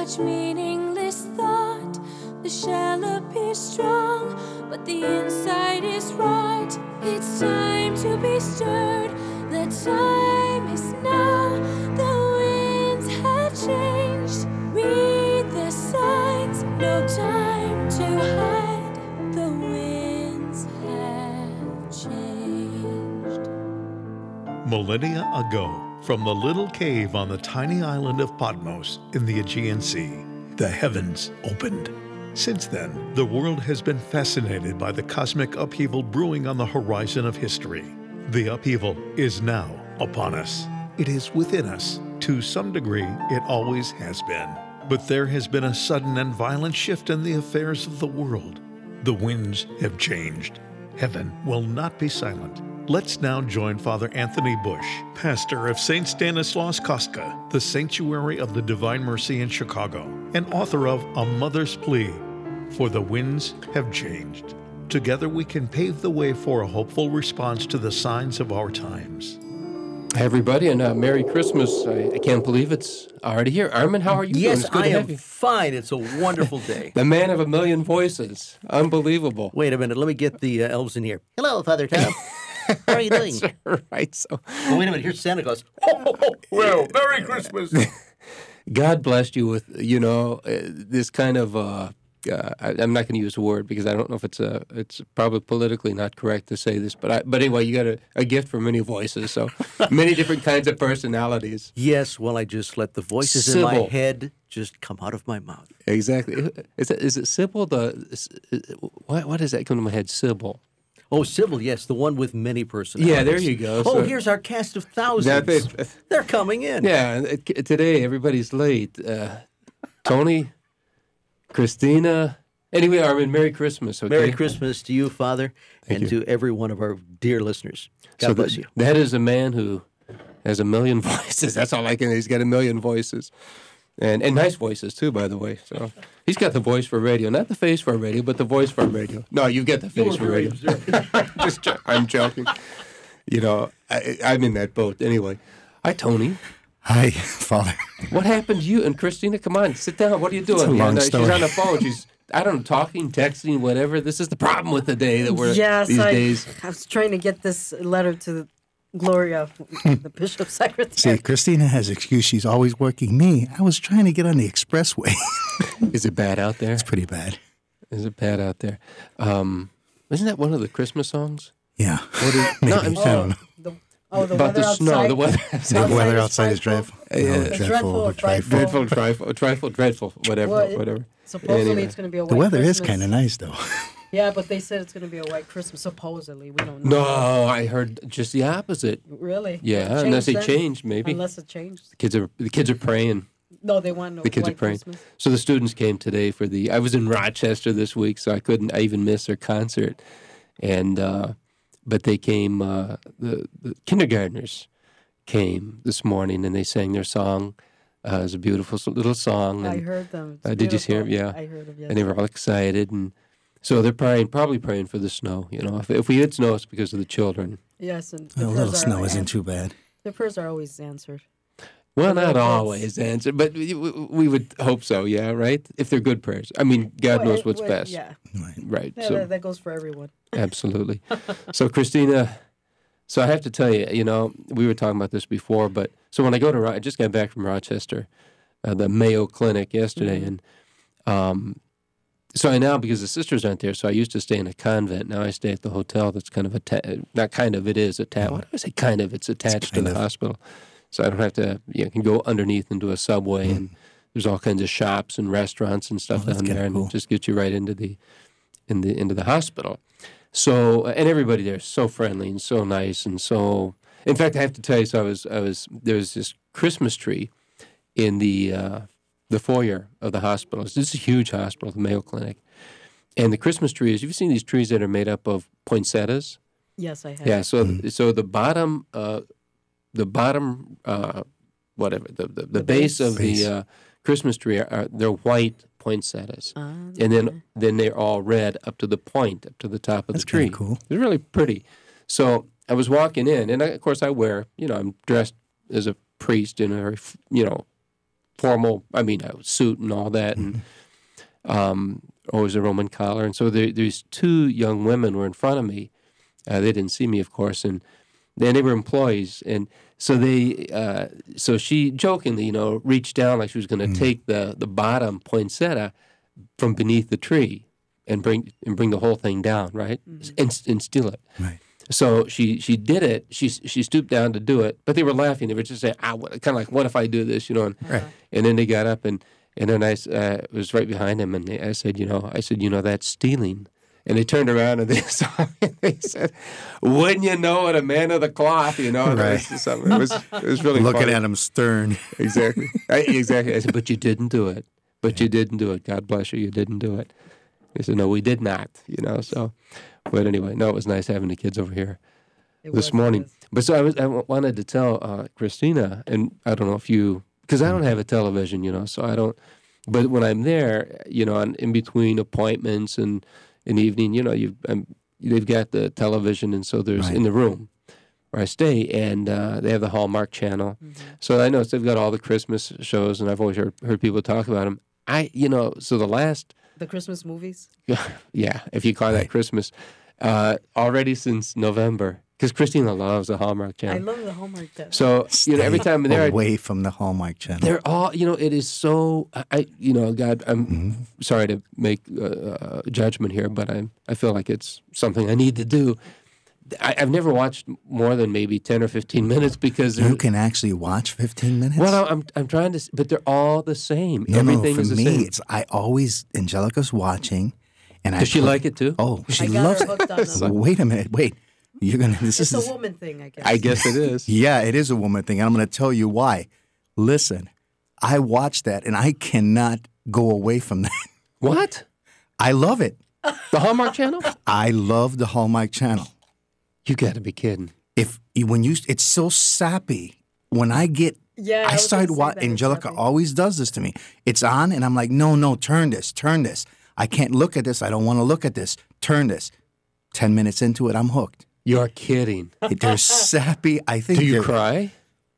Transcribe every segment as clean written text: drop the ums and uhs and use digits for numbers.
such meaningless thought. The shell appears strong, but the inside is rot. It's time to be stirred. The time is now. The winds have changed. Read the signs. No time to hide. The winds have changed. Millennia ago, from the little cave on the tiny island of Patmos in the Aegean Sea, the heavens opened. Since then, the world has been fascinated by the cosmic upheaval brewing on the horizon of history. The upheaval is now upon us. It is within us. To some degree, it always has been. But there has been a sudden and violent shift in the affairs of the world. The winds have changed. Heaven will not be silent. Let's now join Father Anthony Bush, pastor of St. Stanislaus Kostka, the Sanctuary of the Divine Mercy in Chicago, and author of A Mother's Plea, For the Winds Have Changed. Together we can pave the way for a hopeful response to the signs of our times. Hey everybody, and Merry Christmas. I can't believe it's already here. Armin, how are you doing? Yes, It's good I to am have you. fine. It's a wonderful day. The man of a million voices. Unbelievable. Wait a minute. Let me get the elves in here. Hello, Father Tom. How are you doing? Right, so Oh, wait a minute. Here's Santa Claus. Ho, ho, ho. Well, Merry Christmas. God blessed you with, this kind of, I'm not going to use a word because I don't know if it's probably politically not correct to say this, but anyway, you got a gift for many voices, so many different kinds of personalities. Yes, well, I just let the voices in my head just come out of my mouth. Exactly. Is it Sybil? What is that coming to my head? Sybil. Oh, Sybil, yes, the one with many personalities. Yeah, there you go. Oh, So- here's our cast of thousands. They're coming in. Yeah, today everybody's late. Tony, Christina. Anyway, Armin, Merry Christmas, okay? Merry Christmas to you, Father, and to every one of our dear listeners. God bless you. That is a man who has a million voices. That's all I can. He's got a million voices. And nice voices, too, by the way. So he's got the voice for radio. Not the face for radio, but the voice for radio. No, you get the face for radio. I'm joking. I'm in that boat. Anyway. Hi, Tony. Hi, Father. What happened to you and Christina? Come on, sit down. What are you doing? It's a long story. She's on the phone. She's, I don't know, talking, texting, whatever. This is the problem with the day that we're these days. I was trying to get this letter to Gloria, the bishop's secretary. See, Christina has an excuse. She's always working me. I was trying to get on the expressway. Is it bad out there? It's pretty bad. Is it bad out there? Isn't that one of the Christmas songs? Yeah. No, I'm I don't know. The about weather the snow. outside. The weather. The weather outside is dreadful. It's dreadful or frightful. Trifle, whatever, Well, whatever. Supposedly Anyway. it's going to be a white The weather is Christmas. kind of nice, though. Yeah, but they said it's going to be a white Christmas. Supposedly. We don't know. No, I heard just the opposite. Really? Yeah, It unless they changed then? change, maybe. Unless it changed. The kids are praying. No, they want no The kids are white praying. Christmas. So the students came today for I was in Rochester this week, so I couldn't even miss their concert. And but they came. The kindergartners came this morning, and they sang their song. It was a beautiful little song. I And, heard them. It's did you hear? beautiful. Yeah, I heard them. Yes. and they were all excited, and so they're probably praying for the snow. If we had snow, it's because of the children. Yes, and A little snow isn't too bad. The prayers are always answered. Well, The not little kids. always answer, but we would hope so. Yeah, right. If they're good prayers, I mean, God knows what's best. Yeah, Right. yeah So that goes for everyone. absolutely. So Christina, so I have to tell you, we were talking about this before, but so when I go to, I just got back from Rochester, the Mayo Clinic yesterday, and so I now, because the sisters aren't there, so I used to stay in a convent. Now I stay at the hotel that's kind of not kind of, it is attached. What do I say? Kind of, it's attached to the hospital. So I don't have to, I can go underneath into a subway, and there's all kinds of shops and restaurants and stuff down there, and it just gets you right into the hospital. So, and everybody there is so friendly and so nice, and so, in fact, I have to tell you, so there was this Christmas tree in the foyer of the hospital. This is a huge hospital, the Mayo Clinic. And the Christmas trees, you've seen these trees that are made up of poinsettias? Yes, I have. Yeah, so the bottom, whatever, the base of the Christmas tree, they're white poinsettias. And then they're all red up to the point, up to the top of That's the tree. kinda cool. It's really pretty. So I was walking in, and of course I wear, I'm dressed as a priest in a very, formal, I mean, a suit and all that, and always a Roman collar. And so these two young women were in front of me. They didn't see me, of course, and they were employees. And so so she jokingly, reached down like she was going to take the bottom poinsettia from beneath the tree and bring the whole thing down, right, and steal it. Right. So she did it. She stooped down to do it, but they were laughing. They were just saying, kind of like, what if I do this, And, and then they got up and then I was right behind them, and I said, that's stealing. And they turned around and they saw me and they said, wouldn't you know it, a man of the cloth, Right. It was really looking funny. at him stern. Exactly. Exactly. I said, but you didn't do it. You didn't do it. God bless you. You didn't do it. He said, no, we did not, so. But anyway, no, it was nice having the kids over here this morning. But so I wanted to tell Christina, and I don't know if you, because I don't have a television, so I don't, but when I'm there, in between appointments and in the evening, they've got the television, and so there's in the room where I stay, and they have the Hallmark Channel. So I know they've got all the Christmas shows, and I've always heard people talk about them. So the Christmas movies? Yeah, if you call that Christmas. Already since November, because Christina loves the Hallmark Channel. I love the Hallmark Channel. So, every time they're away from the Hallmark Channel. They're all, it is so, God, I'm sorry to make a judgment here, but I feel like it's something I need to do. I've never watched more than maybe 10 or 15 minutes because you can actually watch 15 minutes. Well, I'm trying to, but they're all the same. Everything is the same. For me, Angelica's watching, and does she like it too? Oh, she loves it. Wait a minute, you're gonna. It's a woman thing, I guess. I guess it is. Yeah, it is a woman thing, and I'm going to tell you why. Listen, I watch that, and I cannot go away from that. What? I love it. The Hallmark Channel? I love the Hallmark Channel. You got to be kidding. It's so sappy. When I get, I started watching. Angelica always does this to me. It's on, and I'm like, no, turn this. I can't look at this. I don't want to look at this. Turn this. 10 minutes into it, I'm hooked. You're kidding. They're sappy. I think. Do you cry?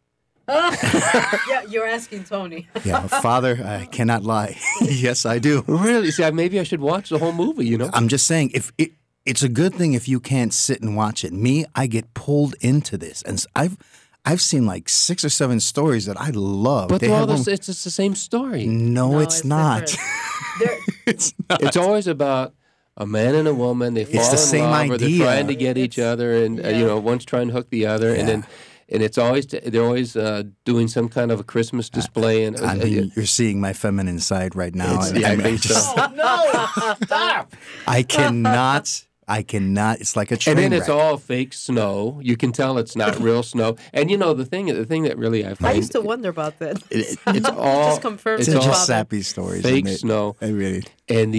Yeah, you're asking Tony. Yeah, Father, I cannot lie. Yes, I do. Really? See, maybe I should watch the whole movie. I'm just saying, it's a good thing if you can't sit and watch it. Me, I get pulled into this, and I've seen like 6 or 7 stories that I love. But it's the same story. No, it's not. It's not. It's always about a man and a woman. They fall in love, or they're trying to get each other, and one's trying to hook the other, and it's always they're always doing some kind of a Christmas display. And you're seeing my feminine side right now. I think so. Oh no! Stop! I cannot. It's like a train And then it's wreck. all fake snow. You can tell it's not real snow. And the thing that really I find, I used to wonder about that. It's all just confirmed. It's They're all just sappy stories. fake snow. I really. And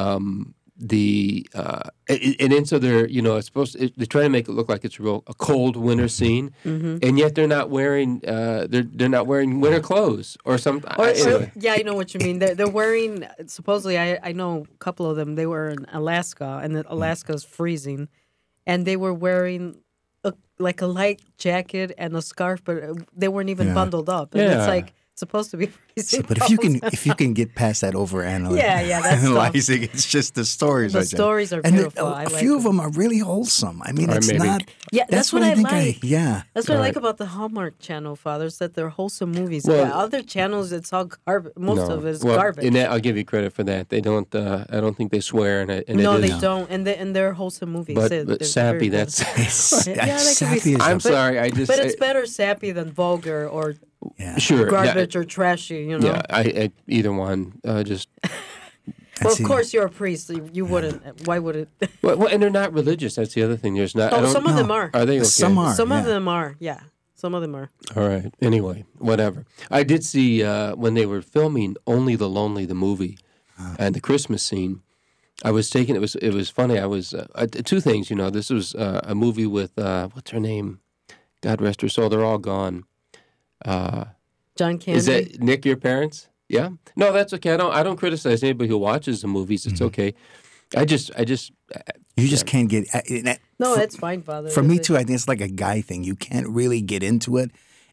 and then so they're it's supposed to, they're trying to make it look like it's a cold winter scene, and yet they're not wearing they're not wearing winter clothes or something. Anyway. Yeah, I know what you mean. They're wearing, supposedly, I know a couple of them. They were in Alaska, and Alaska's freezing, and they were wearing a light jacket and a scarf, but they weren't even bundled up. And it's like supposed to be freezing. But if you can get past that overanalyzing, that's analyzing, it's just the stories. The stories are and beautiful. A few of them are really wholesome. I mean, it's not. Yeah, that's what I like. That's what I like Right. about the Hallmark Channel, fathers, that they're wholesome movies. Well, other channels, it's all garbage. Most of it is well, garbage. And I'll give you credit for that. They don't. I don't think they swear in it. No, they don't. And they're wholesome movies. But They're sappy. very good. That's. Sappy is I'm sorry. I just. But it's better sappy than vulgar or Sure. garbage or trashy. Yeah. I either one. Just. Well, of course, you're a priest. You wouldn't. Why would it? Well, and they're not religious. That's the other thing. There's not. Oh, some of them are. Are they? Okay? Some are. Some of them are. Yeah. Some of them are. All right. Anyway, whatever. I did see when they were filming Only the Lonely, the movie, and the Christmas scene. I was taking it was funny. I was 2 things. This was a movie with what's her name? God rest her soul. They're all gone. John Candy. Is that Nick? Your parents? Yeah. No, that's okay. I don't criticize anybody who watches the movies. It's okay. I just. You just can't get. No, that's fine, Father. For me too, I think it's like a guy thing. You can't really get into it,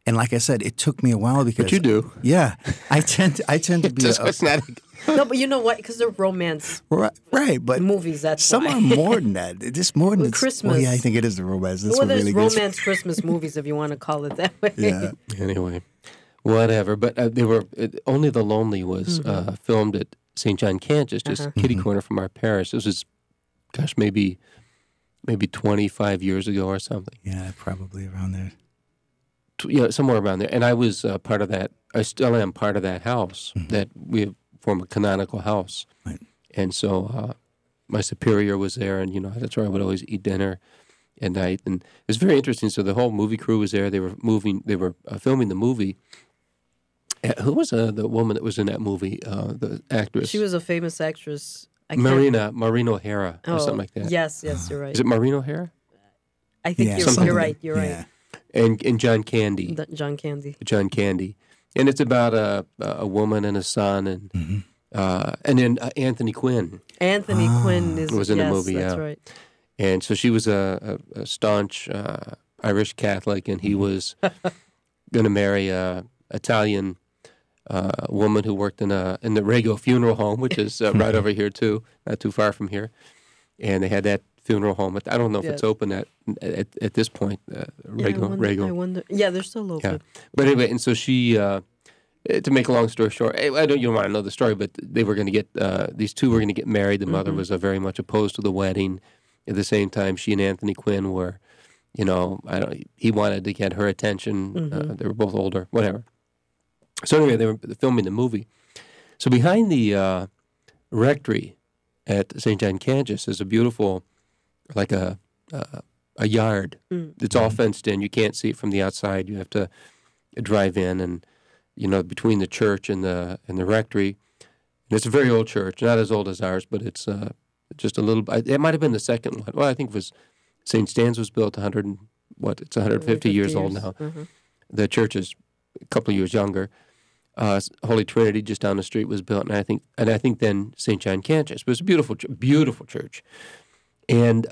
And like I said, it took me a while because But you do. Yeah, I tend to be. It's not. No, but you know what? Because they're romance Right, but movies. That's some why. are more than that. Just more than Christmas. Well, yeah, I think it is the romance. That's Well, what there's really gets me. romance Christmas movies, if you want to call it that way. Yeah. Anyway, whatever. But they were Only the Lonely was filmed at St. John, Kansas, just kitty corner from our parish. This was, gosh, maybe 25 years ago or something. Yeah, probably around there. Somewhere around there. And I was part of that. I still am part of that house that we form a canonical house. Right. And so my superior was there, and that's where I would always eat dinner at night. And it was very interesting. So the whole movie crew was there. They were filming the movie. Who was the woman that was in that movie? The actress. She was a famous actress. Maureen O'Hara or something like that. Yes, you're right. Is it Maureen O'Hara? I think you're right. You're right. And John Candy. John Candy. John Candy. And it's about a woman and a son, and then Anthony Quinn. Anthony Quinn was in the movie. That's yeah, right. And so she was a staunch Irish Catholic, and he was going to marry a Italian woman who worked in the Rego Funeral Home, which is right over here too, not too far from here. And they had that funeral home. I don't know if it's open at this point. Rego. I wonder. Yeah, they're still open. Yeah. But anyway, and so she, to make a long story short, you don't want to know the story, but they were going to get, these two were going to get married. The mother was very much opposed to the wedding. At the same time, she and Anthony Quinn were, he wanted to get her attention. They were both older, whatever. So anyway, they were filming the movie. So behind the rectory at St. John, Kansas, is a beautiful, like a yard. It's all fenced in. You can't see it from the outside. You have to drive in, and between the church and the rectory. And it's a very old church, not as old as ours, but it's just a little. It might have been the second one. Well, I think it was St. Stan's was built 150 years old now. The church is a couple of years younger. Holy Trinity just down the street was built, and I think then St. John, Kansas. But it was a beautiful church. And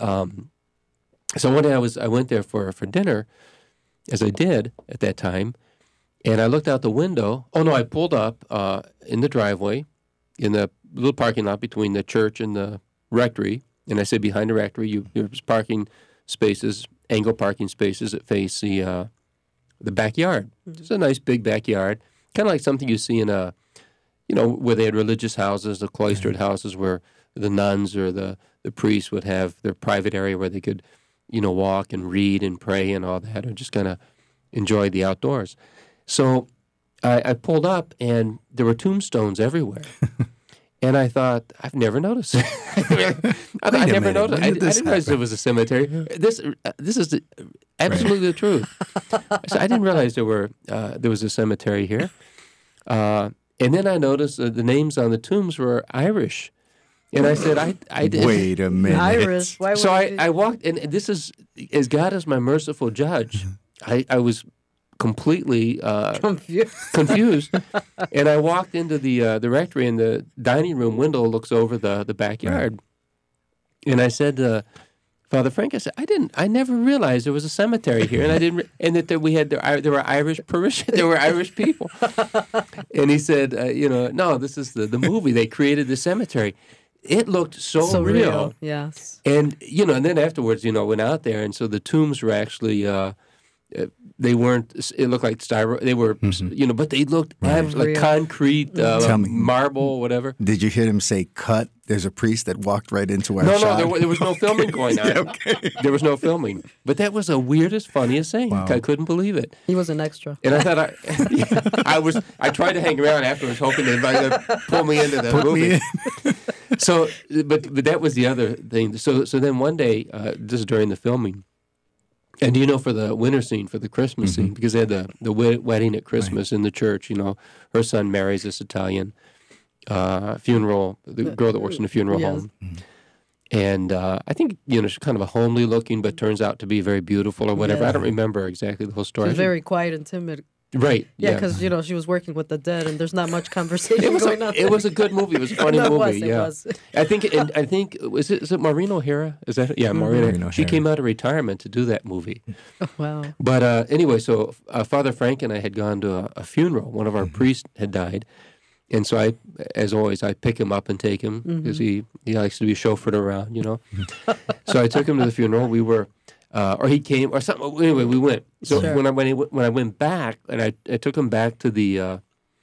so one day I went there for dinner, as I did at that time, and I looked out the window. Oh no, I pulled up in the driveway, in the little parking lot between the church and the rectory. And I said behind the rectory, there's parking spaces, angle parking spaces that face the backyard. It's a nice big backyard, kind of like something you see in where they had religious houses, the cloistered houses where the nuns or the priests would have their private area where they could, walk and read and pray and all that, or just kind of enjoy the outdoors. So I pulled up, and there were tombstones everywhere. And I thought, I've never noticed. I never noticed. I didn't realize there was a cemetery. This is absolutely the truth. So I didn't realize there was a cemetery here. And then I noticed the names on the tombs were Irish. And I said, I did. Wait a minute. Irish. Why would So I walked, and this is, as God is my merciful judge, I was completely confused. And I walked into the rectory, and the dining room window looks over the backyard. Right. And I said to Father Frank, I said, I never realized there was a cemetery here, and that there were Irish parishioners, there were Irish people. And he said, no, this is the movie. They created the cemetery. It looked so real. Yes. And, and then afterwards, went out there, and so the tombs were actually, they weren't, it looked like styro, they were, but they looked like concrete, marble, whatever. Did you hear him say, cut? There's a priest that walked right into our shot. No, there was no filming going on. Okay. There was no filming. But that was the weirdest, funniest thing. Wow. I couldn't believe it. He was an extra. And I thought I tried to hang around afterwards, hoping they'd pull me into the movie. So, but that was the other thing. So then one day, just during the filming, and for the winter scene, for the Christmas scene, because they had the wedding at Christmas in the church, her son marries this Italian funeral, the girl that works in the funeral home. And I think, she's kind of a homely looking, but turns out to be very beautiful or whatever. Yeah. I don't remember exactly the whole story. She's very quiet and timid. Right. Yeah, because she was working with the dead, and there's not much conversation going on. It was a good movie. It was a funny movie. It was. I think is it Maureen O'Hara? Is that Maureen O'Hara? She came out of retirement to do that movie. Oh, wow. But anyway, so Father Frank and I had gone to a funeral. One of our priests had died, and so as always, I pick him up and take him because he likes to be chauffeured around, So I took him to the funeral. We were. Or he came, or something. Anyway, we went. So when I went back, and I took him back to the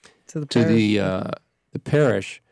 parish.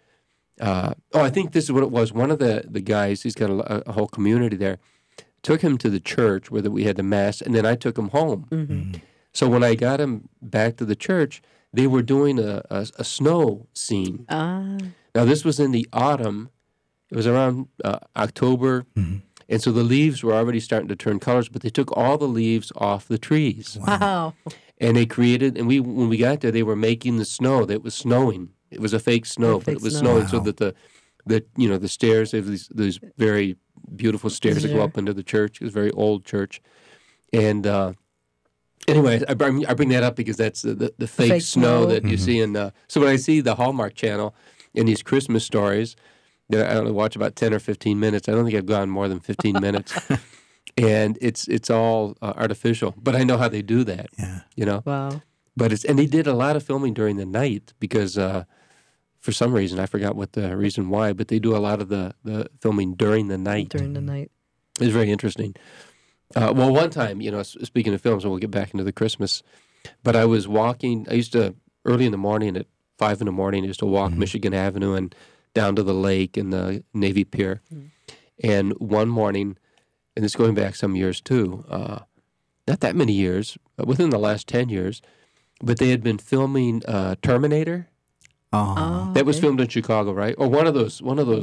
I think this is what it was. One of the guys, he's got a whole community there, took him to the church where we had the mass, and then I took him home. Mm-hmm. So when I got him back to the church, they were doing a snow scene. Now this was in the autumn. It was around October. Mm-hmm. And so the leaves were already starting to turn colors, but they took all the leaves off the trees. Wow. And they created, and when we got there, they were making the snow. That was snowing. It was a fake snow, but it was snowing. Wow. So that the stairs, they have these very beautiful stairs that go up into the church. It was a very old church. And anyway, I bring that up because that's the fake snow that you see in. So when I see the Hallmark Channel in these Christmas stories, I only watch about 10 or 15 minutes. I don't think I've gone more than 15 minutes. And it's all artificial. But I know how they do that. Yeah. Wow. But and they did a lot of filming during the night because for some reason, I forgot what the reason why, but they do a lot of the filming during the night. During the night. It's very interesting. Well, one time, speaking of films, and we'll get back into the Christmas, but I was walking, early in the morning at 5 in the morning, I used to walk Michigan Avenue and down to the lake and the Navy Pier. And one morning, and it's going back some years too, not that many years, within the last 10 years, but they had been filming Terminator. That was filmed in Chicago, right? Or one of those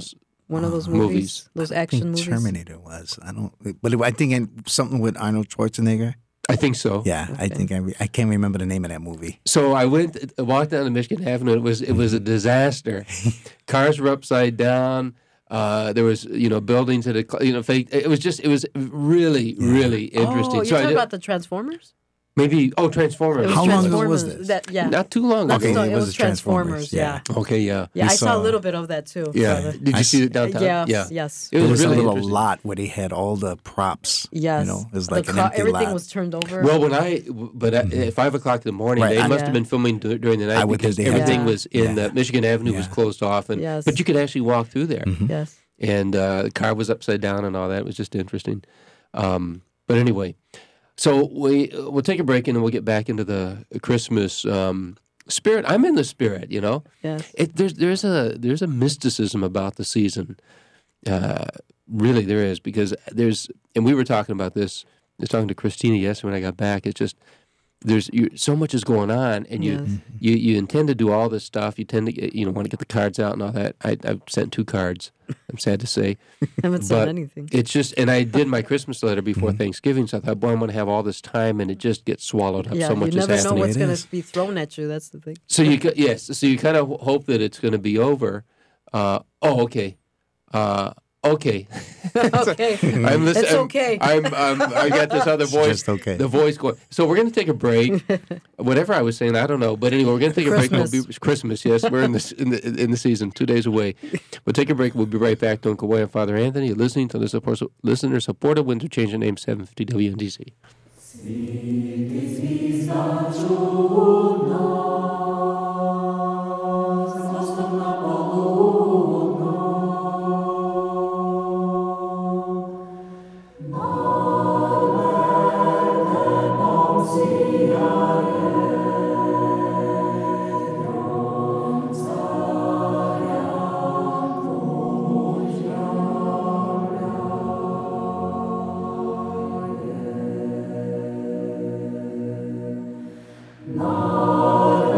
movies. Those action movies. Terminator was. I think something with Arnold Schwarzenegger. I think so. Yeah, I think I can't remember the name of that movie. So I walked down to Michigan Avenue. It was a disaster. Cars were upside down. There was buildings that fake. It was really really interesting. You're talking about the Transformers? Maybe Transformers. How long ago was this? Not too long ago. Okay, it was Transformers. Yeah. Okay, yeah. Yeah, I saw a little bit of that too. Yeah. Did you see it downtown? Yes. It was really a little lot where they had all the props. Yes. It was like an empty everything lot. was turned over. Well, at 5 o'clock in the morning, they must have been filming during the night because everything was in Michigan Avenue was closed off, but you could actually walk through there. Yes. And the car was upside down and all that. It was just interesting. But anyway. So we'll take a break and then we'll get back into the Christmas spirit. I'm in the spirit, Yes. There's a mysticism about the season. Really, there is because and we were talking about this. I was talking to Christina yesterday when I got back. It's just so much is going on, and you intend to do all this stuff. You tend to want to get the cards out and all that. I've sent 2 cards. I'm sad to say. I haven't sent anything. It's just, and I did my Christmas letter before Thanksgiving, so I thought, boy, I'm going to have all this time, and it just gets swallowed up. So much is happening. You never know what's going to be thrown at you. That's the thing. So you kind of hope that it's going to be over. Okay. Okay. Okay. I'm listening. It's okay. I got this other voice. Just okay. The voice going. So we're going to take a break. Whatever I was saying, I don't know. But anyway, we're going to take a break. Christmas. Yes, we're in the season, 2 days away. We'll take a break. We'll be right back. Don't go away. I'm Father Anthony. You're listening to the listener-supported Windsor Change the Name 750 WNDC. Lord.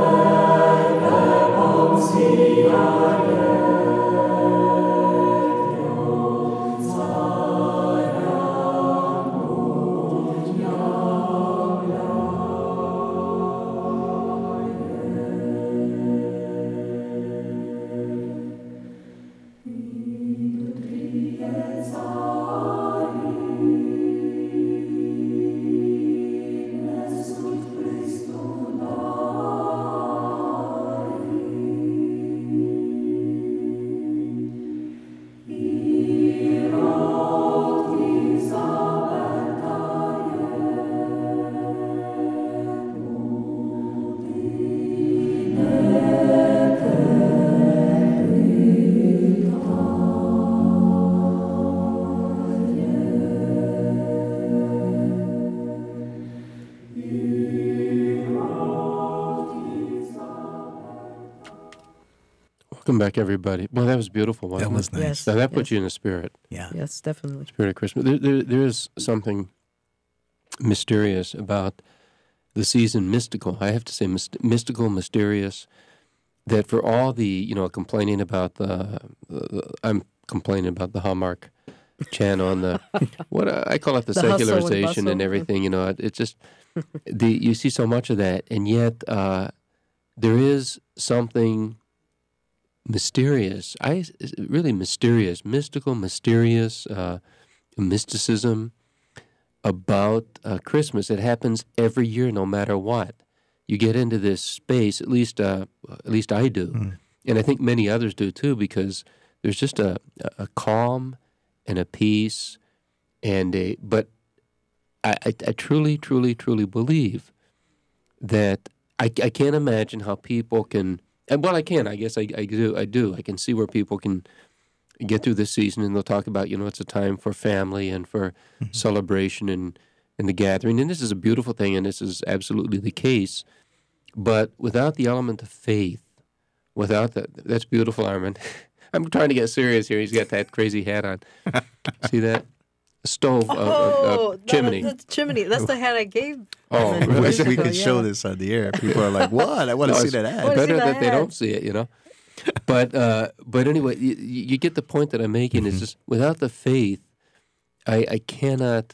Welcome back, everybody. Well, that was beautiful, wasn't it? That was nice. Yes. Now, that puts you in the spirit. Yeah. Yes, definitely. Spirit of Christmas. There is something mysterious about the season, mystical. I have to say mystical, mysterious, that for all the, complaining about I'm complaining about the Hallmark channel and the, what I call it the hustle and secularization bustle. and everything, it's just, you see so much of that, and yet there is something mysterious, really mysterious, mystical, mysterious, mysticism about Christmas. It happens every year, no matter what. You get into this space, at least I do, and I think many others do too, because there's just a calm and a peace, but I truly, truly, truly believe that I can't imagine how people can. And well, I can. I guess I do. I can see where people can get through this season, and they'll talk about, it's a time for family and for celebration and the gathering. And this is a beautiful thing, and this is absolutely the case. But without the element of faith, that's beautiful, Armin. I'm trying to get serious here. He's got that crazy hat on. See that? Stove, chimney. That's chimney. That's the hat I gave. Oh, I really? wish we could show this on the air. People are like, "What? I want to see that ad." Better that they don't see it, But anyway, you get the point that I'm making. Is just without the faith, I cannot.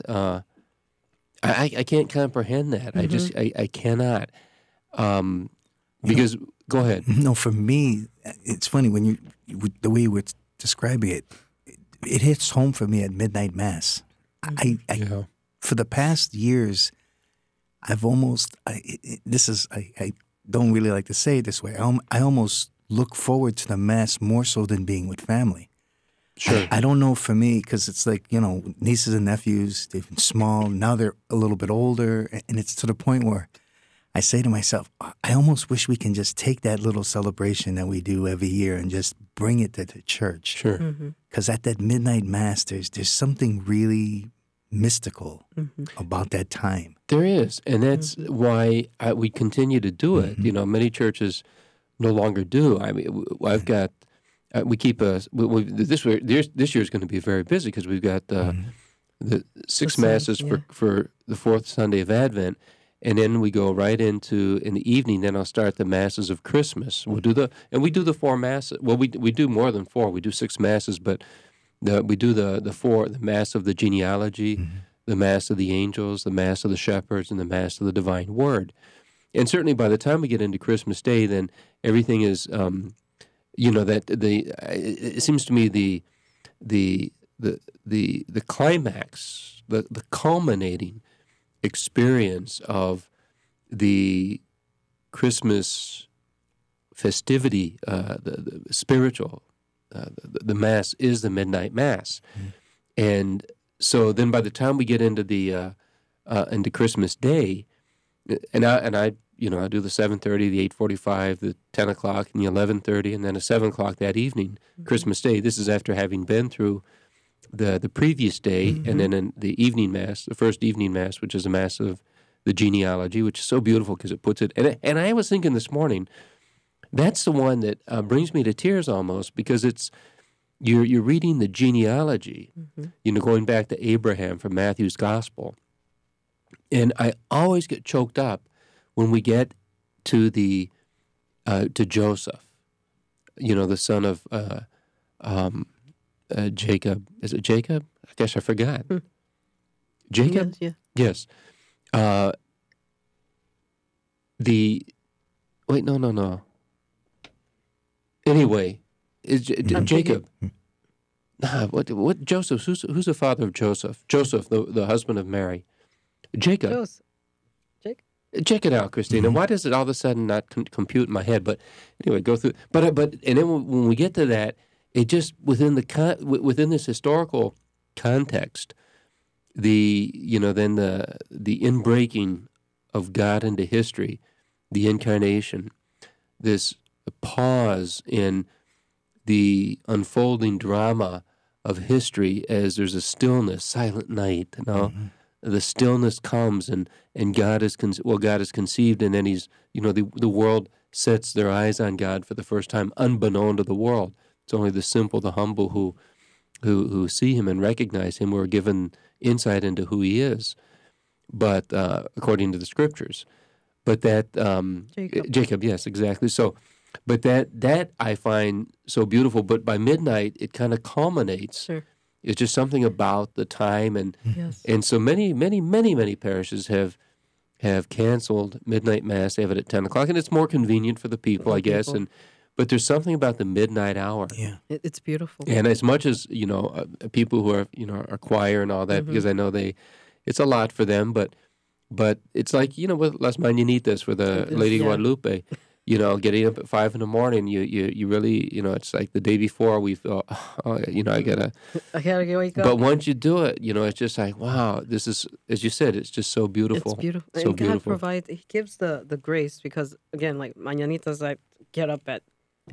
I can't comprehend that. I cannot. Because go ahead. No, for me, it's funny when the way you were describing it. It hits home for me at midnight mass. I for the past years, I've almost. I don't really like to say it this way. I almost look forward to the mass more so than being with family. Sure. I don't know for me, because it's like, nieces and nephews, they've been small. Now they're a little bit older. And it's to the point where I say to myself, I almost wish we can just take that little celebration that we do every year and just bring it to the church. Sure. Because at that midnight mass, there's something really mystical about that time. There is. And that's why we continue to do it. Many churches no longer do. I mean, I've got, we keep this year is going to be very busy because we've got the 6 masses for the 4th Sunday of Advent. And then we go right into, in the evening, then I'll start the masses of Christmas. We do the 4 masses. Well, we do more than 4. We do 6 masses, but we do the 4, the Mass of the Genealogy, the Mass of the Angels, the Mass of the Shepherds, and the Mass of the Divine Word. And certainly by the time we get into Christmas Day, then everything is, it seems to me the climax, the culminating experience of the Christmas festivity, the spiritual, the Mass is the midnight Mass, and so then by the time we get into into Christmas Day, and I do the 7:30, the 8:45, the 10 o'clock, and the 11:30, and then a 7 o'clock that evening, Christmas Day. This is after having been through the previous day, and then in the evening Mass, the first evening Mass, which is a Mass of the Genealogy, which is so beautiful because it puts it. And I was thinking this morning, that's the one that brings me to tears almost, because it's you're reading the genealogy, going back to Abraham from Matthew's Gospel, and I always get choked up when we get to to Joseph, the son of Jacob. Is it Jacob? I guess I forgot. Jacob? Yes. No. Anyway, is Jacob? What Joseph? Who's the father of Joseph? Joseph, the husband of Mary. Jacob. Check it out, Christina. Why does it all of a sudden not compute in my head? But anyway, go through. But and then when we get to that, it just within this historical context, the inbreaking of God into history, the incarnation, this pause in the unfolding drama of history as there's a stillness, silent night, the stillness comes and God is God is conceived, and then he's the world sets their eyes on God for the first time, unbeknown to the world. It's only the simple, the humble who see him and recognize him, who are given insight into who he is, but according to the scriptures. But that Jacob, yes, exactly. So, but that I find so beautiful. But by midnight, it kind of culminates. Sure. It's just something about the time, and Yes. and so many parishes have canceled midnight mass. They have it at 10 o'clock, and it's more convenient for the people, I guess. But there's something about the midnight hour. Yeah. It's beautiful. And as much as, people who are, are choir and all that, because I know it's a lot for them, but it's like, with Las Mañanitas for the Lady Guadalupe, getting up at 5 a.m, you really, it's like the day before we feel, I gotta wake up. But once you do it, it's just like, wow, this is, as you said, it's just so beautiful. It's beautiful. So and beautiful. God provides, he gives the grace, because again, like Mañanitas, I get up at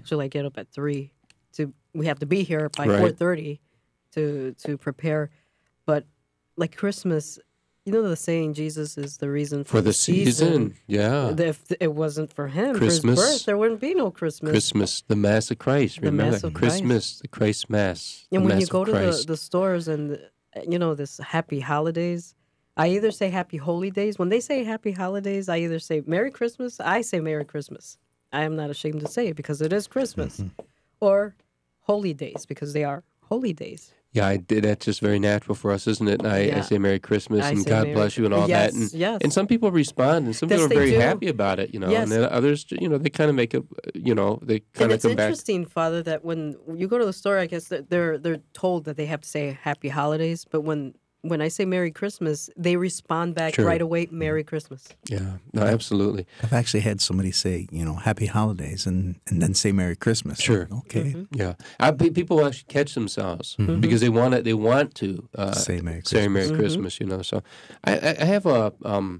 3 we have to be here by 4:30 to prepare. But like Christmas, the saying, Jesus is the reason for the season. Yeah. If it wasn't for him, Christmas, for his birth, there wouldn't be no Christmas. Christmas, the Mass of Christ. Remember Mass that? of Christ. Christmas, the Christ Mass. And the when Mass you go of to Christ. the stores and, this happy holidays, I either say happy holy days. When they say happy holidays, I either say Merry Christmas. I say Merry Christmas. I am not ashamed to say it, because it is Christmas. Or holy days, because they are holy days. Yeah, I did. That's just very natural for us, isn't it? And I say Merry Christmas I and say God Merry bless you and all Yes, that. And, yes. and some people respond, and some Yes, people are they very do. happy about it, Yes. And then others, they kind of make it, they And kind of it's come back. interesting, Father, that when you go to the store, I guess that they're told that they have to say Happy Holidays, but when I say Merry Christmas, they respond back Sure. right away, Merry Christmas. Yeah, no, absolutely. I've actually had somebody say, Happy Holidays, and then say Merry Christmas. Sure. Okay. Yeah, people actually catch themselves because they want to Say Merry say Merry Christmas. So I have a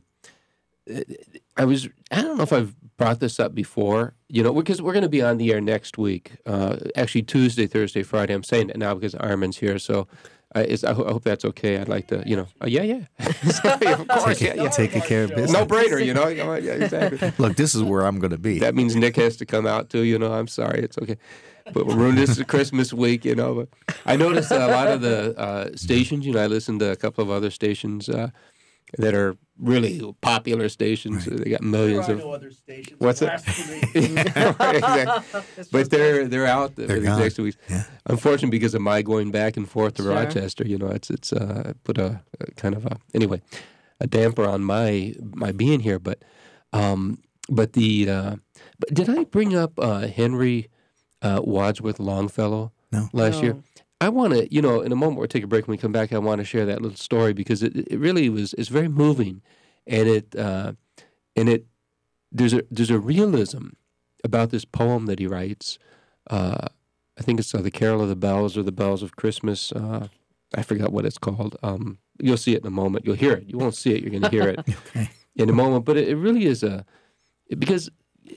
I don't know if I've brought this up before, because we're going to be on the air next week. Actually, Tuesday, Thursday, Friday. I'm saying it now because Armin's here, so. I hope that's okay. I'd like to, yeah. Sorry, of course. Taking care of business. No brainer, Yeah, exactly. Look, this is where I'm going to be. That means Nick has to come out too. I'm sorry, it's okay. But we're ruining this Christmas week, But I noticed a lot of the stations. I listened to a couple of other stations that are really popular stations. Right. They got millions of. No other stations. What's it? Exactly. But they're out there these next 2 weeks. Yeah. Unfortunately, because of my going back and forth to Rochester, it's put a kind of a damper on my being here. But did I bring up Henry Wadsworth Longfellow last year? I want to, in a moment we'll take a break. When we come back, I want to share that little story because it really it's very moving, and there's a realism about this poem that he writes. I think it's the Carol of the Bells or the Bells of Christmas. I forgot what it's called. You'll see it in a moment. You'll hear it. You won't see it. You're going to hear it in a moment. But it really is because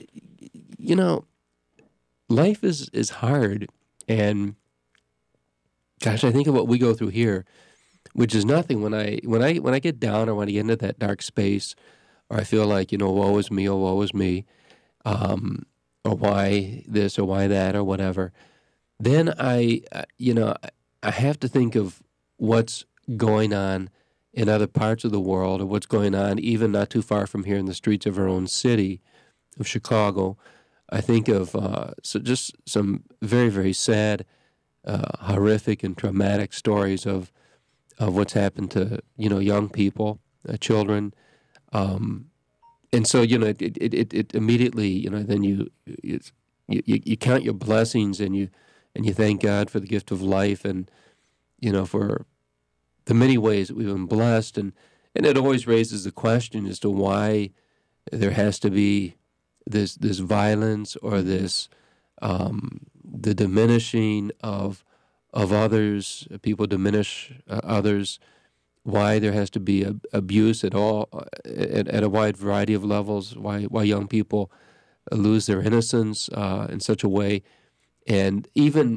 life is hard, and gosh, I think of what we go through here, which is nothing. When I get down or when I get into that dark space, or I feel like woe is me, or why this or why that or whatever, then I have to think of what's going on in other parts of the world, or what's going on even not too far from here in the streets of our own city of Chicago. I think of just some very, very sad, horrific and traumatic stories of what's happened to young people, children, and so it immediately then you count your blessings and you thank God for the gift of life and for the many ways that we've been blessed, and it always raises the question as to why there has to be this violence or this the diminishing of others. People diminish others. Why there has to be abuse at all at a wide variety of levels. Why young people lose their innocence in such a way, and even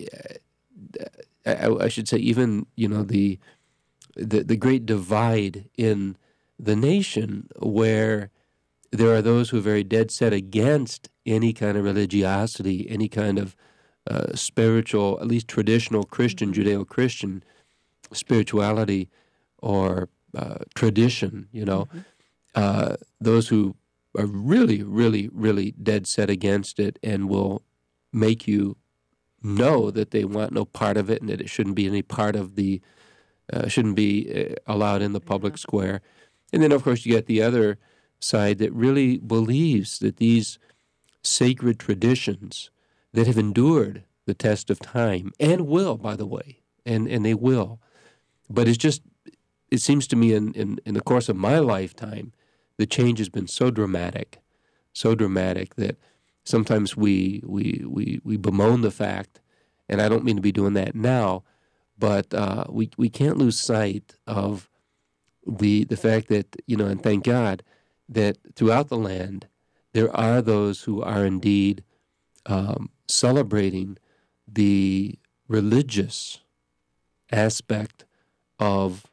I should say even the great divide in the nation where there are those who are very dead set against any kind of religiosity, any kind of spiritual, at least traditional Christian, Judeo-Christian spirituality or tradition, those who are really, really, really dead set against it and will make you know that they want no part of it and that it shouldn't be any part of the, shouldn't be allowed in the public square. And then, of course, you get the other side that really believes that these sacred traditions that have endured the test of time and will, by the way, and they will. But it's just, it seems to me in the course of my lifetime, the change has been so dramatic that sometimes we bemoan the fact, and I don't mean to be doing that now, but we can't lose sight of the fact that, and thank God that throughout the land there are those who are indeed celebrating the religious aspect of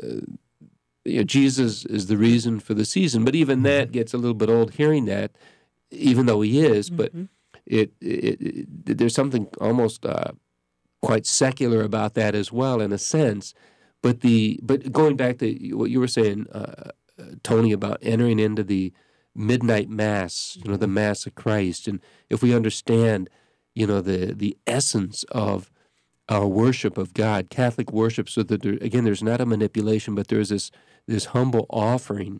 Jesus is the reason for the season, but even that gets a little bit old hearing that, even though he is, but it there's something almost quite secular about that as well, in a sense. But going back to what you were saying, Tony, about entering into the midnight mass, the Mass of Christ, and if we understand, the essence of our worship of God, Catholic worship, so that there's not a manipulation, but there's this humble offering.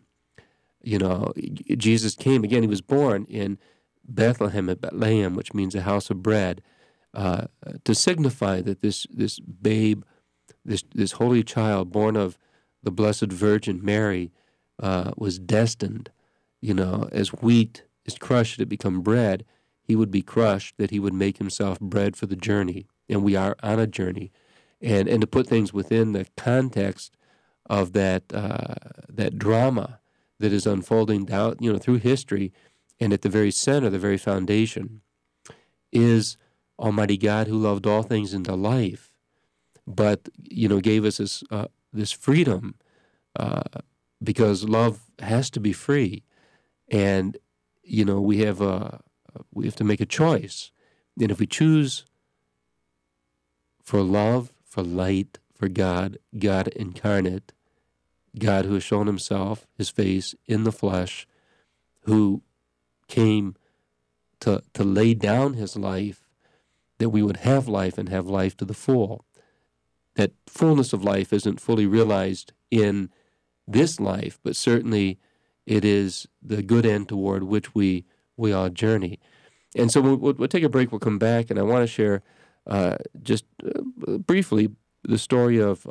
Jesus came, again, he was born in Bethlehem at Bethlehem, which means a house of bread, to signify that this babe, this holy child born of the Blessed Virgin Mary, was destined, as wheat is crushed to become bread, he would be crushed, that he would make himself bread for the journey. And we are on a journey. And to put things within the context of that drama that is unfolding down, through history, and at the very center, the very foundation, is Almighty God, who loved all things into life, but gave us this freedom, because love has to be free, and we have to make a choice, and if we choose for love, for light, for God incarnate, God who has shown himself, his face in the flesh, who came to lay down his life, that we would have life and have life to the full. That fullness of life isn't fully realized in this life, but certainly it is the good end toward which we all journey. And so we'll take a break, we'll come back, and I want to share just briefly the story of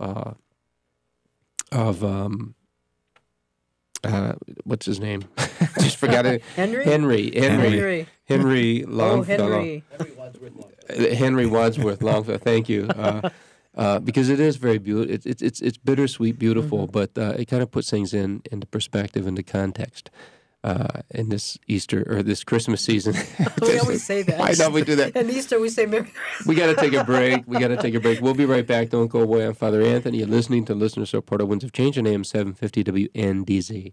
what's his name? Just forgot it. Henry Longfellow. Henry Wadsworth Longfellow. Thank you. Because it is very beautiful. It's bittersweet, beautiful, but it kind of puts things into perspective, into context. In this Easter or this Christmas season. We always say that. I know we do that. And Easter we say Merry Christmas. We got to take a break. We'll be right back. Don't go away. I'm Father Anthony. You're listening to Listener Support Winds of Change on AM 750 WNDZ.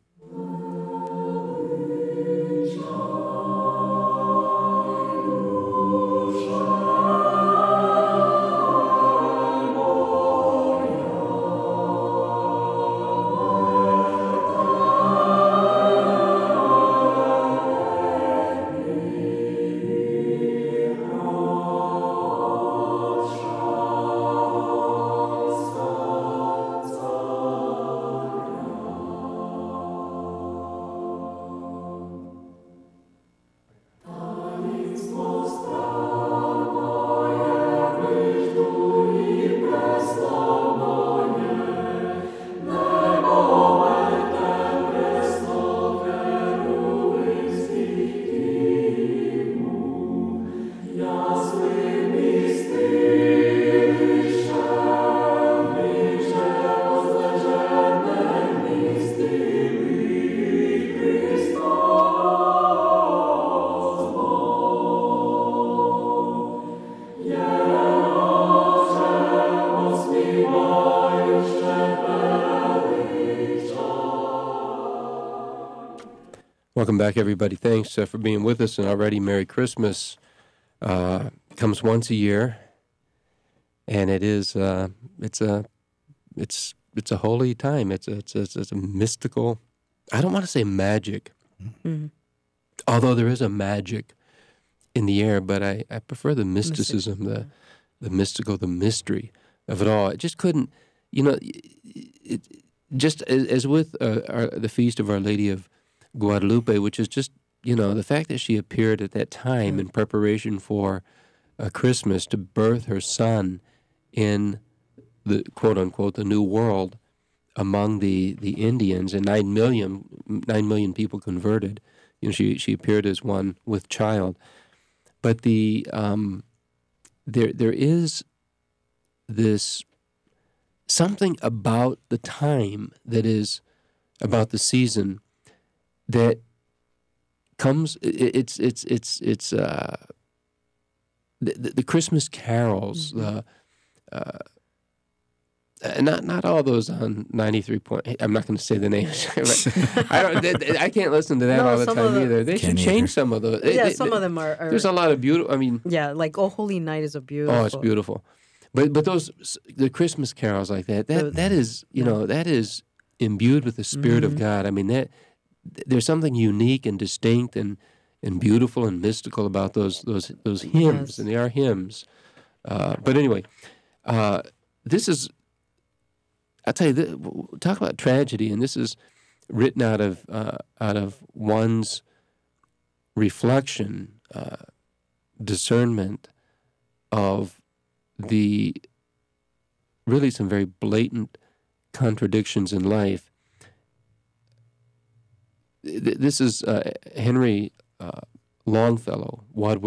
Welcome back, everybody. Thanks for being with us. And already, Merry Christmas comes once a year, and it is it's a holy time. It's a mystical. I don't want to say magic, although there is a magic in the air, but I prefer the mysticism, the mystical, the mystery of it all. It just couldn't, just as with the feast of Our Lady of Guadalupe, which is just, the fact that she appeared at that time in preparation for Christmas to birth her son in the quote-unquote the New World among the Indians, and 9 million people converted. She appeared as one with child. But there is this something about the time that is about the season that comes. It's the Christmas carols. Not all those on 93 point. I'm not going to say the names. I can't listen to that all the time either. They should change some of those. Some of them are. There's a lot of beautiful. Like "Oh Holy Night" is a beautiful. Oh, it's beautiful. But the Christmas carols like that is that is imbued with the Spirit of God. I mean that there's something unique and distinct and beautiful and mystical about those hymns, and they are hymns. But anyway, this is. I'll tell you, talk about tragedy, and this is written out of one's reflection, discernment of the really some very blatant contradictions in life. This is Henry Longfellow,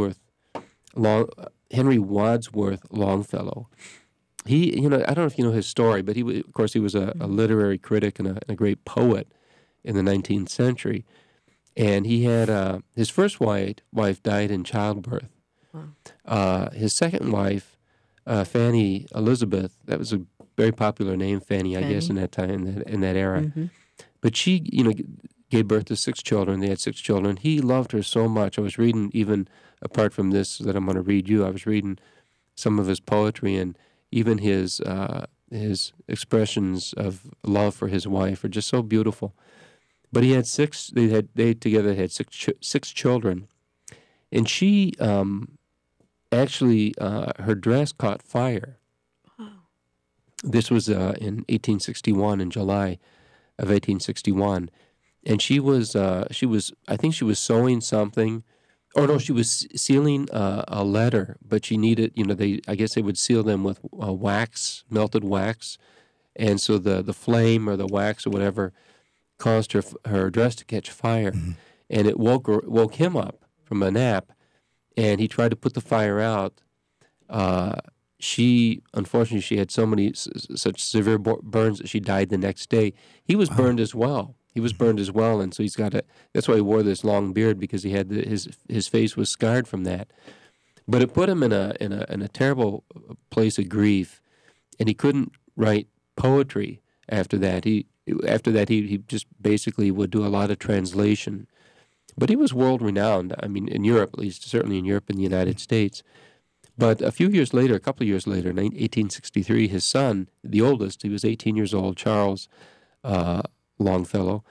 Henry Wadsworth Longfellow. He, I don't know if you know his story, but he was a literary critic and a great poet in the 19th century. And he had his first wife died in childbirth. Wow. His second wife, Fanny Elizabeth, that was a very popular name, Fanny, I guess, in that time, in that era. Mm-hmm. But she, gave birth to 6 children. They had 6 children. He loved her so much. I was reading, even apart from this that I'm going to read you, I was reading some of his poetry, and even his expressions of love for his wife are just so beautiful. But he had 6. They together had 6 children, and she actually her dress caught fire. Wow. This was in 1861, in July of 1861, and she was I think she was sewing something. Oh no, she was sealing a letter, but she needed, I guess they would seal them with wax, melted wax, and so the flame or the wax or whatever caused her dress to catch fire, and it woke him up from a nap, and he tried to put the fire out. Unfortunately, she had so many such severe burns that she died the next day. He was burned as well. And so he's got that's why he wore this long beard, because he had his face was scarred from that. But it put him in a terrible place of grief, and he couldn't write poetry after that. He just basically would do a lot of translation. But he was world renowned. I mean, in Europe, at least, certainly in Europe and the United States. But a couple of years later, in 1863, his son, the oldest, he was 18 years old, Charles Longfellow,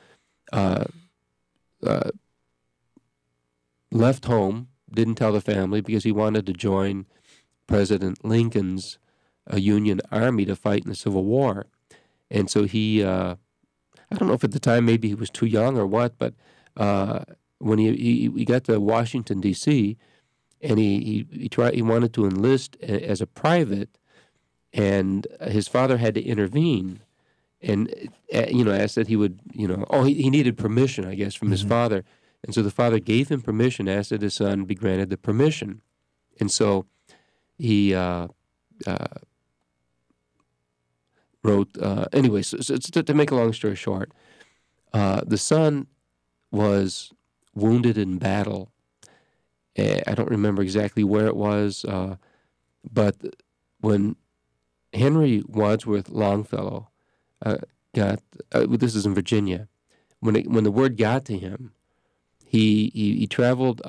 left home, didn't tell the family, because he wanted to join President Lincoln's Union Army to fight in the Civil War. And so he, I don't know if at the time maybe he was too young or what, but when he got to Washington, D.C., and he wanted to enlist as a private, and his father had to intervene. And, asked that he would, he needed permission, I guess, from his father. And so the father gave him permission, asked that his son be granted the permission. And so he wrote, anyway, so to make a long story short, the son was wounded in battle. I don't remember exactly where it was, but when Henry Wadsworth Longfellow this is in Virginia, when the word got to him he traveled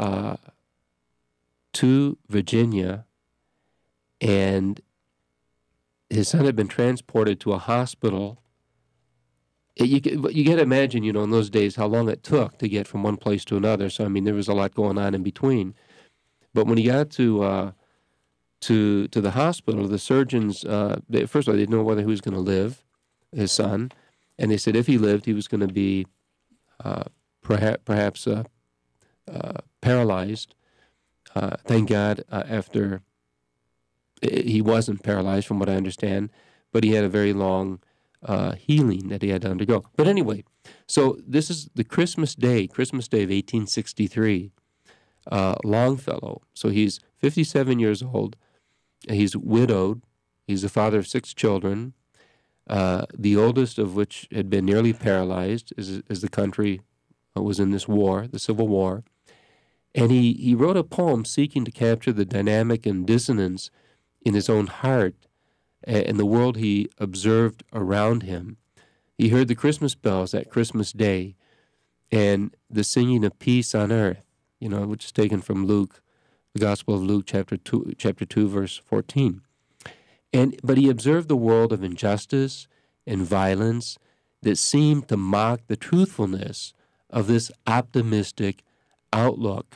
to Virginia, and his son had been transported to a hospital. You got to imagine, in those days, how long it took to get from one place to another. So, I mean, there was a lot going on in between. But when he got to the hospital, the surgeons, first of all, they didn't know whether he was going to live, his son. And they said if he lived, he was going to be perhaps paralyzed. Thank God, after he wasn't paralyzed, from what I understand, but he had a very long healing that he had to undergo. But anyway, so this is the Christmas Day of 1863. Longfellow. So he's 57 years old. He's widowed. He's the father of 6 children, the oldest of which had been nearly paralyzed as the country was in this war, the Civil War. And he wrote a poem seeking to capture the dynamic and dissonance in his own heart and the world he observed around him. He heard the Christmas bells that Christmas Day and the singing of peace on earth, which is taken from Luke, the Gospel of Luke, chapter 2, verse 14. But he observed the world of injustice and violence that seemed to mock the truthfulness of this optimistic outlook.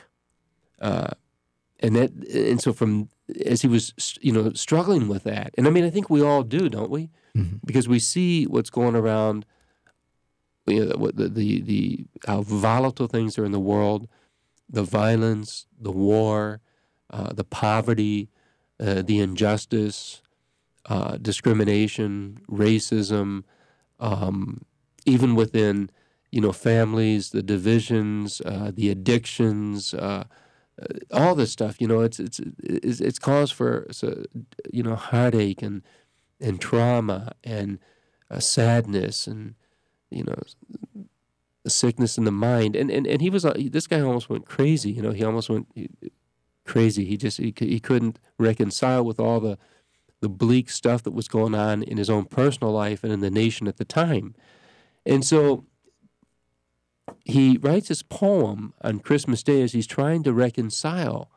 And so from as he was, struggling with that, and I mean, I think we all do, don't we? Mm-hmm. Because we see what's going around, how volatile things are in the world, the violence, the war, the poverty, the injustice, discrimination, racism, even within, families, the divisions, the addictions, all this stuff. It's cause for heartache and trauma and sadness and sickness in the mind. And he was this guy almost went crazy. He almost went crazy. He couldn't reconcile with all the bleak stuff that was going on in his own personal life and in the nation at the time. And so he writes this poem on Christmas Day as he's trying to reconcile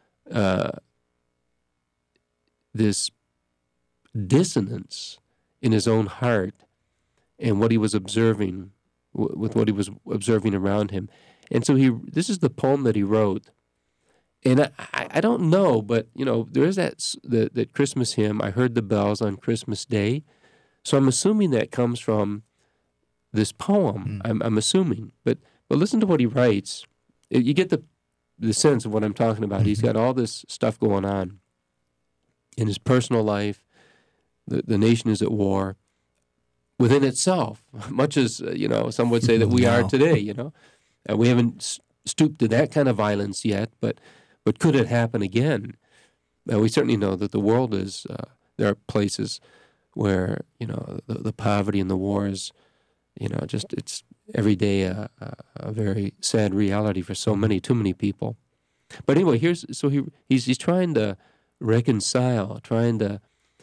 this dissonance in his own heart and what he was observing with what he was observing around him. And so this is the poem that he wrote. And I don't know, but, there is that Christmas hymn, I heard the bells on Christmas Day. So I'm assuming that comes from this poem. I'm assuming. But listen to what he writes. You get the sense of what I'm talking about. Mm-hmm. He's got all this stuff going on in his personal life. The nation is at war within itself, much as, some would say that we are today, We haven't stooped to that kind of violence yet, but could it happen again? We certainly know that the world is, there are places where, the poverty and the war is, it's every day a very sad reality for too many people. But anyway, he's trying to reconcile, trying to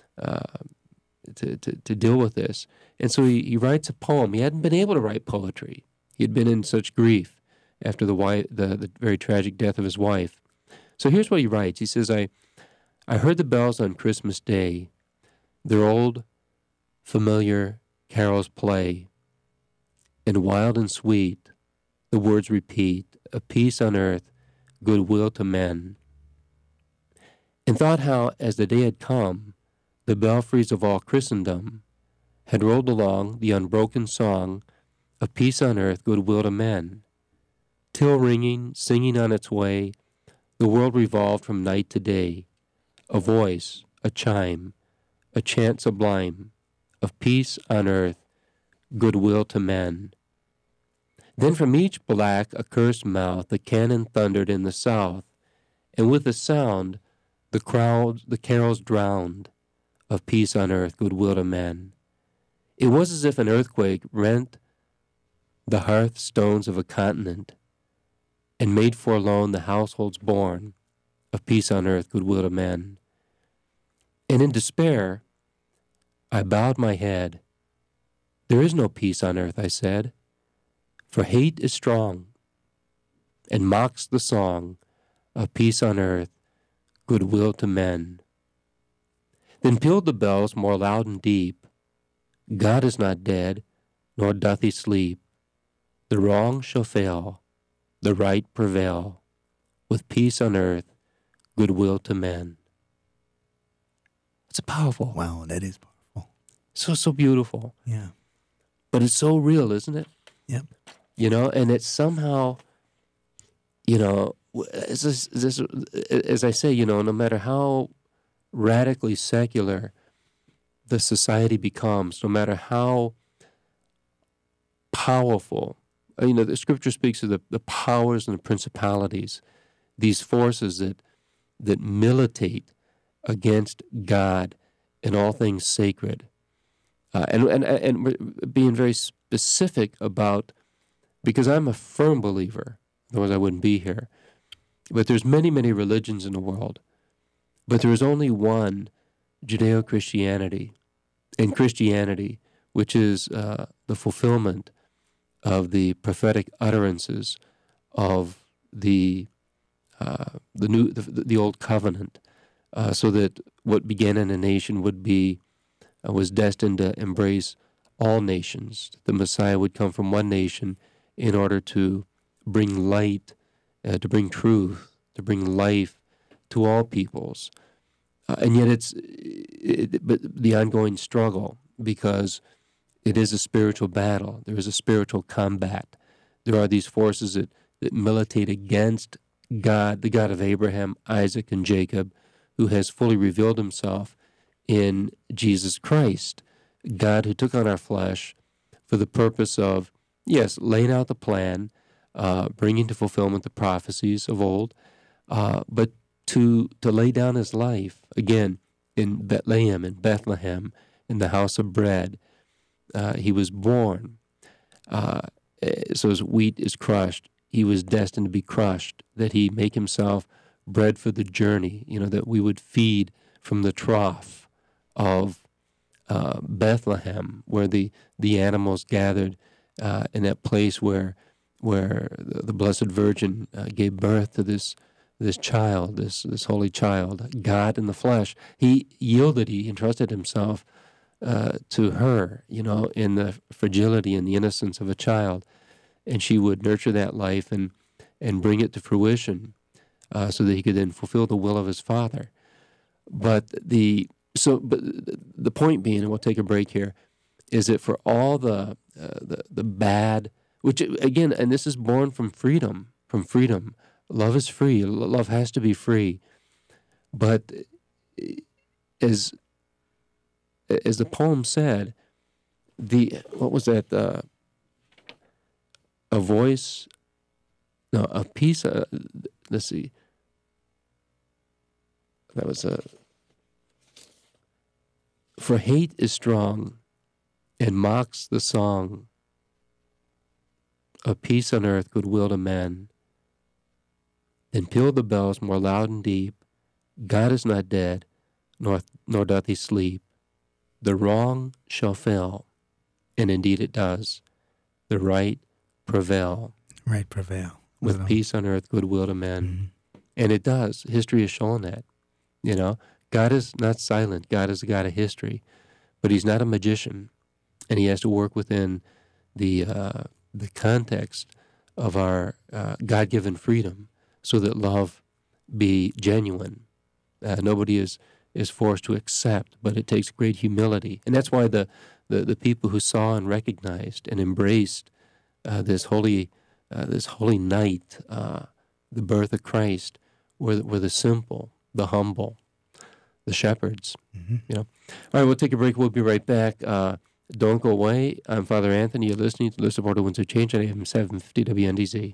deal with this. And so he writes a poem. He hadn't been able to write poetry. He had been in such grief after the very tragic death of his wife. So here's what he writes. He says, I heard the bells on Christmas Day, their old familiar carols play, and wild and sweet the words repeat, of peace on earth, goodwill to men. And thought how, as the day had come, the belfries of all Christendom had rolled along the unbroken song of peace on earth, goodwill to men, till ringing, singing on its way, the world revolved from night to day, a voice, a chime, a chant sublime, of peace on earth, goodwill to men. Then from each black, accursed mouth the cannon thundered in the south, and with the sound the carols drowned, of peace on earth, goodwill to men. It was as if an earthquake rent the hearthstones of a continent, and made forlorn the households born, of peace on earth, goodwill to men. And in despair, I bowed my head. There is no peace on earth, I said, for hate is strong, and mocks the song of peace on earth, goodwill to men. Then pealed the bells more loud and deep. God is not dead, nor doth he sleep. The wrong shall fail, the right prevail, with peace on earth, goodwill to men. It's powerful. Wow, that is powerful. So beautiful. Yeah. But it's so real, isn't it? Yep. And it's somehow, as I say, no matter how radically secular the society becomes, no matter how powerful, the scripture speaks of the powers and the principalities, these forces that militate against God and all things sacred. And being very specific about, because I'm a firm believer, otherwise I wouldn't be here, but there's many, many religions in the world, but there is only one Judeo-Christianity, and Christianity, which is the fulfillment of the prophetic utterances of the old covenant, so that what began in a nation was destined to embrace all nations. The Messiah would come from one nation in order to bring light, to bring truth, to bring life to all peoples. And yet but the ongoing struggle, because it is a spiritual battle. There is a spiritual combat. There are these forces that militate against God, the God of Abraham, Isaac, and Jacob, who has fully revealed himself in Jesus Christ, God who took on our flesh for the purpose of, yes, laying out the plan, bringing to fulfillment the prophecies of old, but to lay down his life, again, in Bethlehem, in the house of bread. He was born. So as wheat is crushed, he was destined to be crushed, that he make himself bread for the journey, that we would feed from the trough of Bethlehem, where the animals gathered in that place where the Blessed Virgin gave birth to this child, this holy child, God in the flesh. He entrusted himself to her, in the fragility and the innocence of a child, and she would nurture that life and bring it to fruition, so that he could then fulfill the will of his Father. But the point being, and we'll take a break here, is that for all the bad, which again, and this is born from freedom. Love is free. Love has to be free. But as the poem said, a piece. Let's see. That was for hate is strong and mocks the song of peace on earth, goodwill to men. Then peal the bells more loud and deep. God is not dead, nor doth he sleep. The wrong shall fail, and indeed it does. The right prevail. Right prevail. With peace on earth, goodwill to men. Mm-hmm. And it does. History has shown that. God is not silent. God is the God of history. But he's not a magician. And he has to work within the context of our God-given freedom so that love be genuine. Nobody is forced to accept, but it takes great humility. And that's why the people who saw and recognized and embraced this holy night, the birth of Christ, were the simple, the humble, the shepherds. Mm-hmm. All right, we'll take a break. We'll be right back. Don't go away. I'm Father Anthony. You're listening to the Support of Winds of Change on AM 750 WNDZ.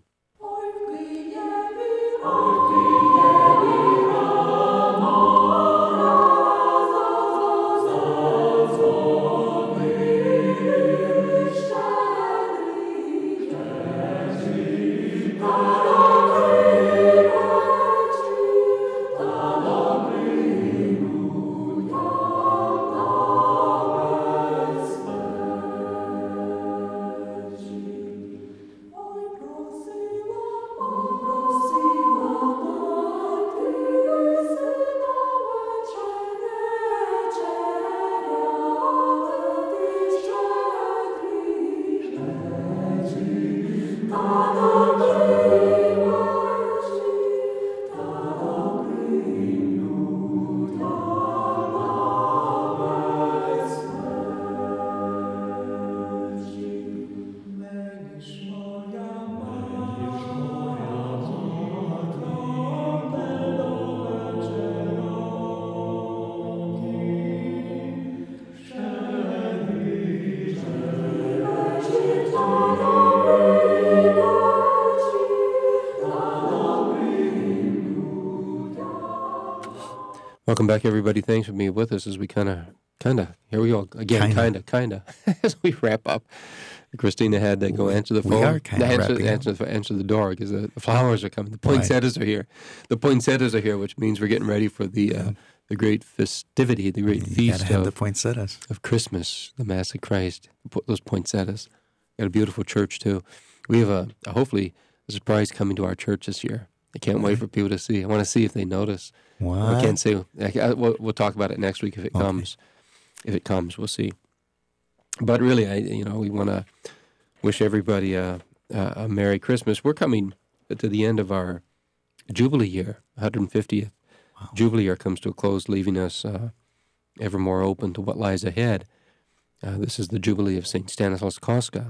Welcome back, everybody. Thanks for being with us as we kind of, here we go again, kind of, as we wrap up. Christina had to go answer the phone. We are kind of wrapping up. Answer the door because the flowers are coming. The poinsettias are here. The poinsettias are here, which means we're getting ready for the great festivity, the great feast have the poinsettias of Christmas, the Mass of Christ. Those poinsettias. Got a beautiful church too. We have hopefully a surprise coming to our church this year. I can't wait for people to see. I want to see if they notice. What? I can't say. We'll talk about it next week if it comes. If it comes, we'll see. But really, we want to wish everybody a Merry Christmas. We're coming to the end of our Jubilee year, 150th Jubilee year comes to a close, leaving us ever more open to what lies ahead. This is the Jubilee of St. Stanislaus Kostka.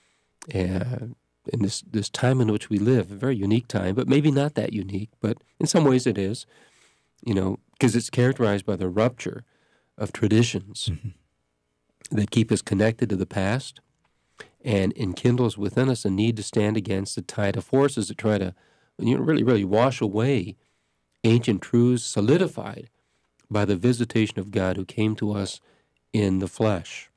In this time in which we live, a very unique time, but maybe not that unique, but in some ways it is, because it's characterized by the rupture of traditions that keep us connected to the past and enkindles within us a need to stand against the tide of forces that try to really, really wash away ancient truths solidified by the visitation of God who came to us in the flesh.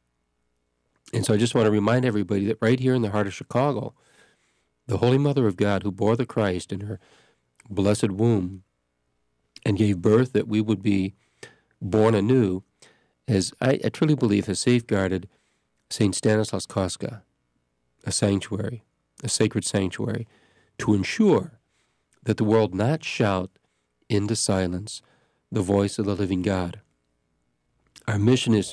And so I just want to remind everybody that right here in the heart of Chicago, the Holy Mother of God who bore the Christ in her blessed womb and gave birth that we would be born anew, as I truly believe has safeguarded St. Stanislaus Kostka, a sanctuary, a sacred sanctuary, to ensure that the world not shout into silence the voice of the living God. Our mission is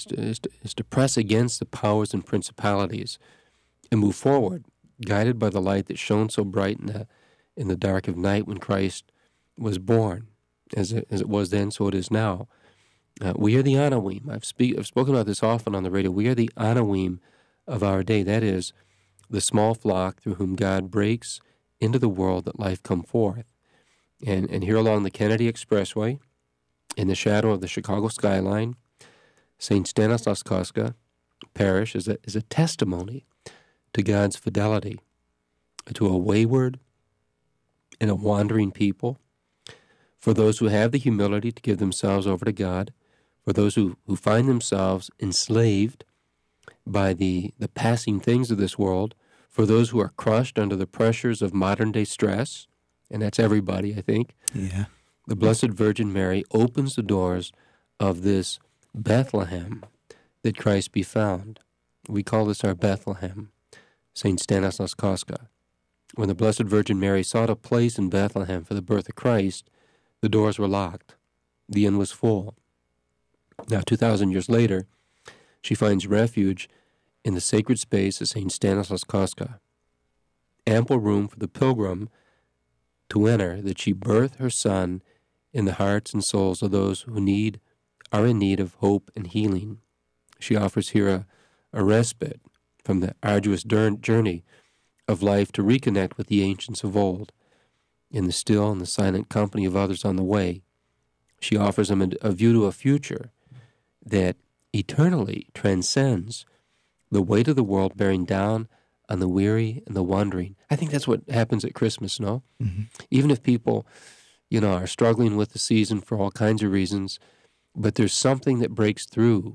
to press against the powers and principalities and move forward, guided by the light that shone so bright in the dark of night when Christ was born, as it was then, so it is now. We are the Anawim. I've spoken about this often on the radio. We are the Anawim of our day. That is, the small flock through whom God breaks into the world that life come forth. And here along the Kennedy Expressway, in the shadow of the Chicago skyline, St. Stanislaus Kostka Parish is a testimony to God's fidelity to a wayward and a wandering people, for those who have the humility to give themselves over to God, for those who find themselves enslaved by the passing things of this world, for those who are crushed under the pressures of modern-day stress, and that's everybody, I think. Yeah. The Blessed Virgin Mary opens the doors of this Bethlehem that Christ be found. We call this our Bethlehem, St. Stanislaus Kostka. When the Blessed Virgin Mary sought a place in Bethlehem for the birth of Christ, the doors were locked. The inn was full. Now, 2,000 years later, she finds refuge in the sacred space of St. Stanislaus Kostka. Ample room for the pilgrim to enter, that she birth her son in the hearts and souls of those who are in need of hope and healing. She offers here a respite from the arduous journey of life to reconnect with the ancients of old. In the still and the silent company of others on the way, she offers them a view to a future that eternally transcends the weight of the world bearing down on the weary and the wandering. I think that's what happens at Christmas, no? Mm-hmm. Even if people, are struggling with the season for all kinds of reasons, but there's something that breaks through.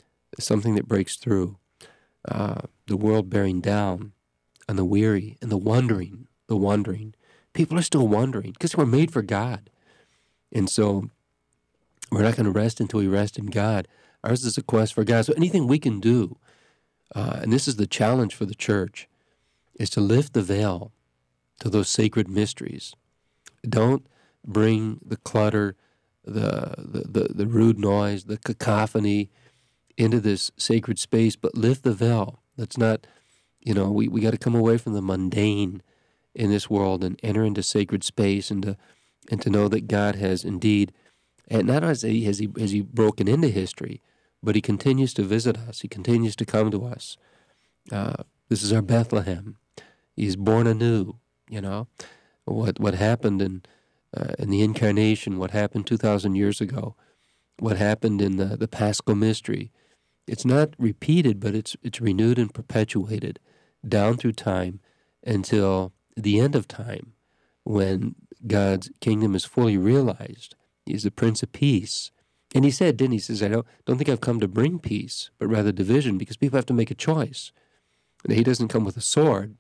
The world bearing down on the weary and the wandering. People are still wandering because we're made for God. And so we're not going to rest until we rest in God. Ours is a quest for God. So anything we can do, and this is the challenge for the church, is to lift the veil to those sacred mysteries. Don't bring the clutter, the rude noise, the cacophony into this sacred space, but lift the veil. That's not, we got to come away from the mundane in this world and enter into sacred space and to know that God has indeed, and not has he broken into history, but he continues to visit us. He continues to come to us. This is our Bethlehem. He's born anew. What happened in the Incarnation, what happened 2,000 years ago, what happened in the Paschal Mystery. It's not repeated, but it's renewed and perpetuated down through time until the end of time, when God's kingdom is fully realized He's the Prince of Peace. And he said, didn't he? He says, I don't think I've come to bring peace, but rather division, because people have to make a choice. And he doesn't come with a sword,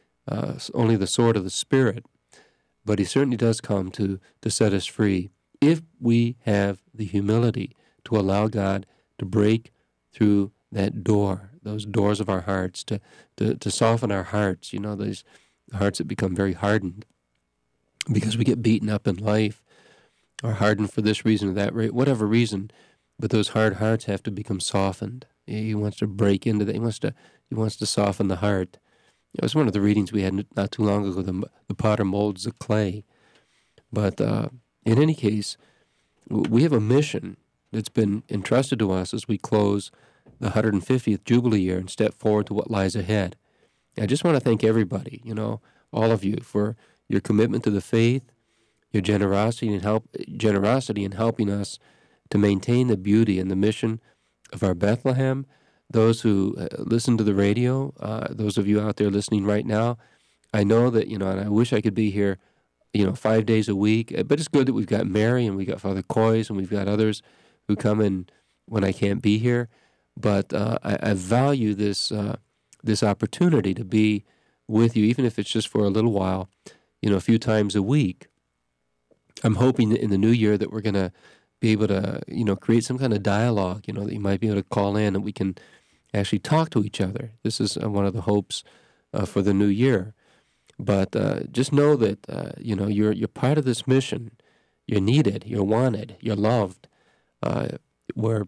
only the sword of the Spirit. But he certainly does come to set us free if we have the humility to allow God to break through that door, those doors of our hearts, to soften our hearts, those hearts that become very hardened because we get beaten up in life, or hardened for this reason or that, whatever reason, but those hard hearts have to become softened. He wants to break into that. He wants to soften the heart. It was one of the readings we had not too long ago, the potter molds the clay. But in any case, we have a mission that's been entrusted to us as we close the 150th Jubilee year and step forward to what lies ahead. I just want to thank everybody, all of you, for your commitment to the faith, your generosity in helping us to maintain the beauty and the mission of our Bethlehem. Those who listen to the radio, those of you out there listening right now, I know that, and I wish I could be here, 5 days a week, but it's good that we've got Mary and we've got Father Coys and we've got others who come in when I can't be here. But I value this opportunity to be with you, even if it's just for a little while, a few times a week. I'm hoping that in the new year that we're going to be able to, create some kind of dialogue, that you might be able to call in and we can actually talk to each other. This is one of the hopes for the new year. But just know that, you're part of this mission. You're needed. You're wanted. You're loved. We're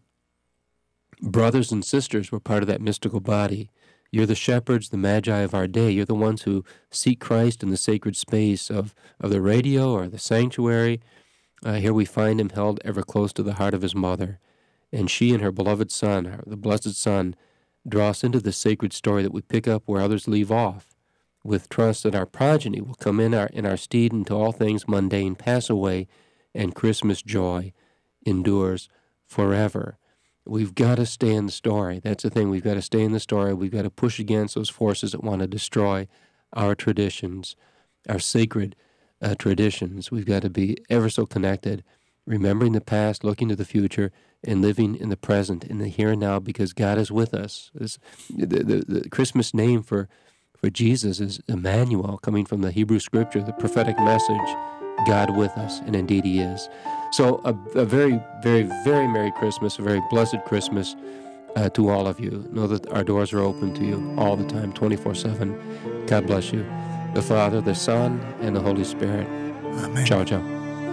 brothers and sisters. We're part of that mystical body. You're the shepherds, the magi of our day. You're the ones who seek Christ in the sacred space of the radio or the sanctuary. Here we find him held ever close to the heart of his mother. And she and her beloved Son, the blessed Son, draw us into the sacred story that we pick up where others leave off, with trust that our progeny will come in our stead until all things mundane pass away and Christmas joy endures forever. We've got to stay in the story. That's the thing. We've got to stay in the story. We've got to push against those forces that want to destroy our traditions, our sacred traditions. We've got to be ever so connected, remembering the past, looking to the future, and living in the present, in the here and now, because God is with us. The Christmas name for Jesus is Emmanuel, coming from the Hebrew Scripture, the prophetic message, God with us, and indeed He is. So a very, very, very Merry Christmas, a very blessed Christmas to all of you. Know that our doors are open to you all the time, 24/7. God bless you. The Father, the Son, and the Holy Spirit. Amen. Ciao, ciao.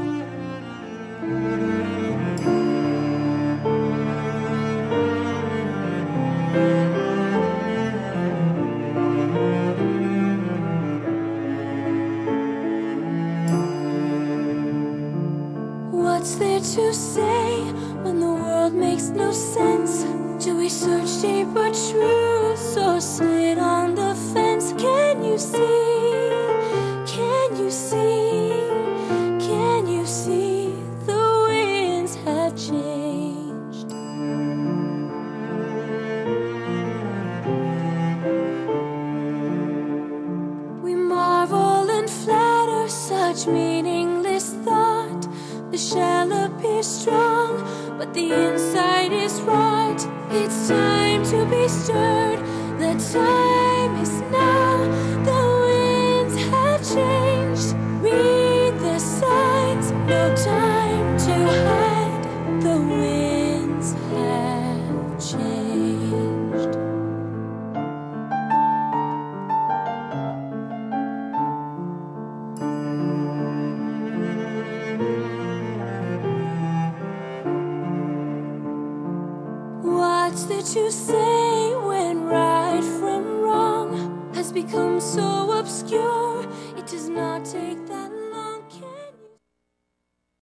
What's there to say when the world makes no sense? Do we search deeper truths or sit on the fence? Can you see? Can you see? Can you see the winds have changed? We marvel and flatter such meaningless thought. The shell appears strong, but the inside is rot. It's time to be stirred. The time is now. The winds have changed. Read the signs. No time to hide. The winds have changed. What's there to say when right from wrong has become so obscure? It does not take that long.